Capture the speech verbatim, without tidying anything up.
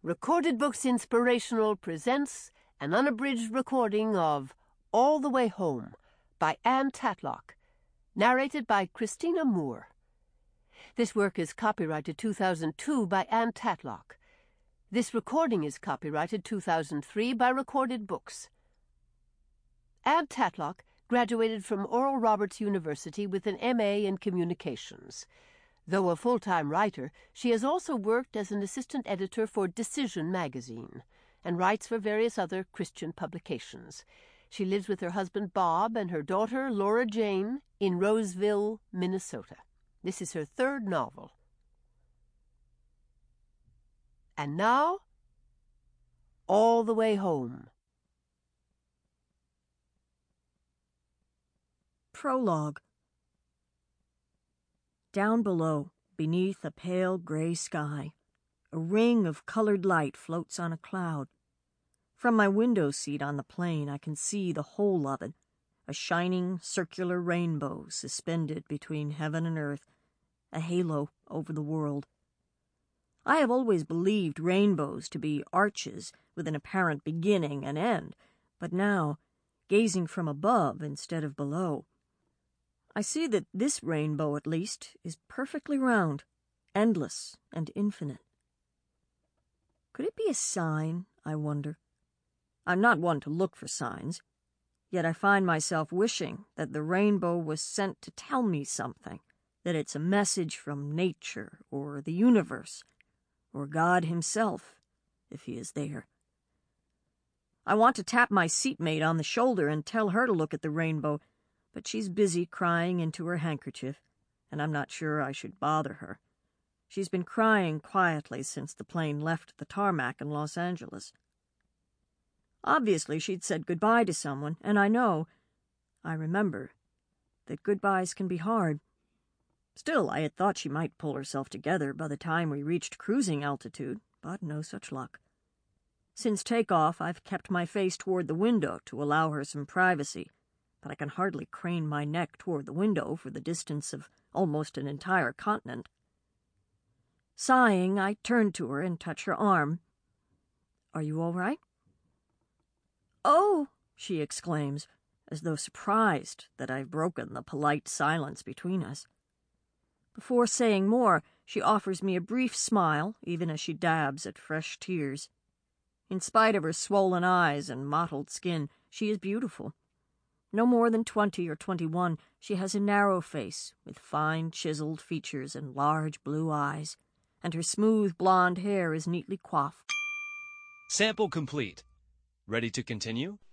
Recorded Books Inspirational presents an unabridged recording of All the Way Home by Anne Tatlock, narrated by Christina Moore. This work is copyrighted two thousand two by Anne Tatlock. This recording is copyrighted two thousand three by Recorded Books. Anne Tatlock graduated from Oral Roberts University with an M A in Communications. Though a full-time writer, she has also worked as an assistant editor for Decision magazine and writes for various other Christian publications. She lives with her husband Bob and her daughter Laura Jane in Roseville, Minnesota. This is her third novel. And now, All the Way Home. Prologue. Down below, beneath a pale gray sky, a ring of colored light floats on a cloud. From my window seat on the plane, I can see the whole of it, a shining circular rainbow suspended between heaven and earth, a halo over the world. I have always believed rainbows to be arches with an apparent beginning and end, but now, gazing from above instead of below, I see that this rainbow, at least, is perfectly round, endless and infinite. Could it be a sign, I wonder? I'm not one to look for signs, yet I find myself wishing that the rainbow was sent to tell me something, that it's a message from nature or the universe, or God himself, if he is there. I want to tap my seatmate on the shoulder and tell her to look at the rainbow, but she's busy crying into her handkerchief, and I'm not sure I should bother her. She's been crying quietly since the plane left the tarmac in Los Angeles. Obviously she'd said goodbye to someone, and I know, I remember, that goodbyes can be hard. Still, I had thought she might pull herself together by the time we reached cruising altitude, but no such luck. Since takeoff, I've kept my face toward the window to allow her some privacy, but I can hardly crane my neck toward the window for the distance of almost an entire continent. Sighing, I turn to her and touch her arm. "Are you all right?" "Oh!" she exclaims, as though surprised that I've broken the polite silence between us. Before saying more, she offers me a brief smile, even as she dabs at fresh tears. In spite of her swollen eyes and mottled skin, she is beautiful. No more than twenty or twenty-one, she has a narrow face with fine chiseled features and large blue eyes, and her smooth blonde hair is neatly coiffed. Sample complete. Ready to continue?